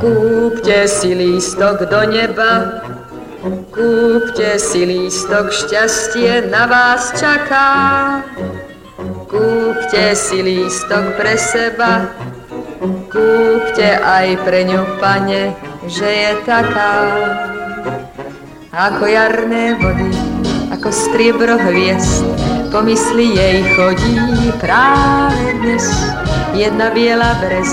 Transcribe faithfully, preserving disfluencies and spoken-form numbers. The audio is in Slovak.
Kúpte si lístok do neba, kúpte si lístok, šťastie na vás čaká. Kúpte si lístok pre seba, kúpte aj pre ňu, pane, že je taká. Ako jarné vody, ako striebro hviezd, po mysli jej chodí práve dnes jedna biela brez.